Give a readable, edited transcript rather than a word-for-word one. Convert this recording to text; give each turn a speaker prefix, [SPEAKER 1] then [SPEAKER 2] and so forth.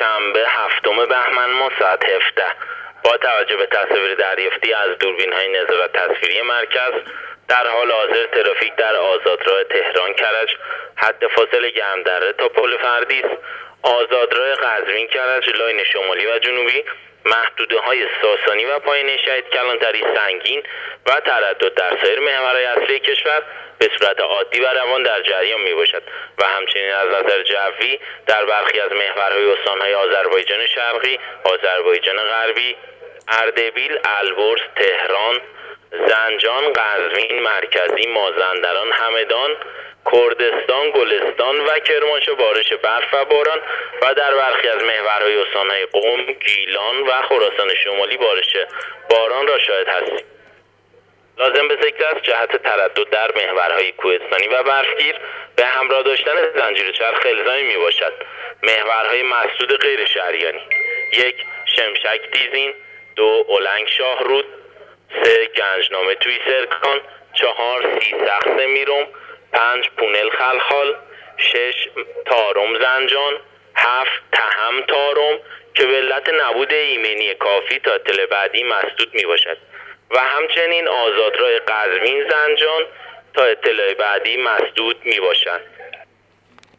[SPEAKER 1] شنبه 7 بهمن ما ساعت 17 با توجه به تصاویر دریافتی از دوربین‌های نظارت تصویری مرکز در حال حاضر ترافیک در آزادراه تهران کرج حد فاصله گرمدره تا پل فردیس، آزادراه قزوین کرج لاین شمالی و جنوبی، محدوده‌های ساسانی و پایین شهید کلانتری سنگین و تردد در سایر محورهای اصلی کشور به صورت عادی و روان در جریان میباشد و همچنین از نظر جوی در برخی از محورهای استانهای آذربایجان شرقی، آذربایجان غربی، اردبیل، البرز، تهران، زنجان، قزوین مرکزی، مازندران، همدان، کردستان، گلستان و کرمانشاه بارش برف و باران و در برخی از محورهای استانهای قم، گیلان و خراسان شمالی بارش باران را شاهد هستیم. لازم به ذکر است جهت تردد در محورهای کوهستانی و برفگیر به همراه داشتن زنجیر چرخ الزامی می باشد. محورهای مسدود غیر شهریانی: 1. شمشک دیزین، 2. اولنگ شاهرود، 3. گنجنامه توی سرکان، 4. سیسخت میروم، 5. پونل خلخال، 6. تارم زنجان، 7. تهم تارم که به علت نبود ایمنی کافی تا اطلاع بعدی مسدود می باشد و همچنین آزادراه قزوین زنجان تا اطلاع بعدی مسدود می باشد.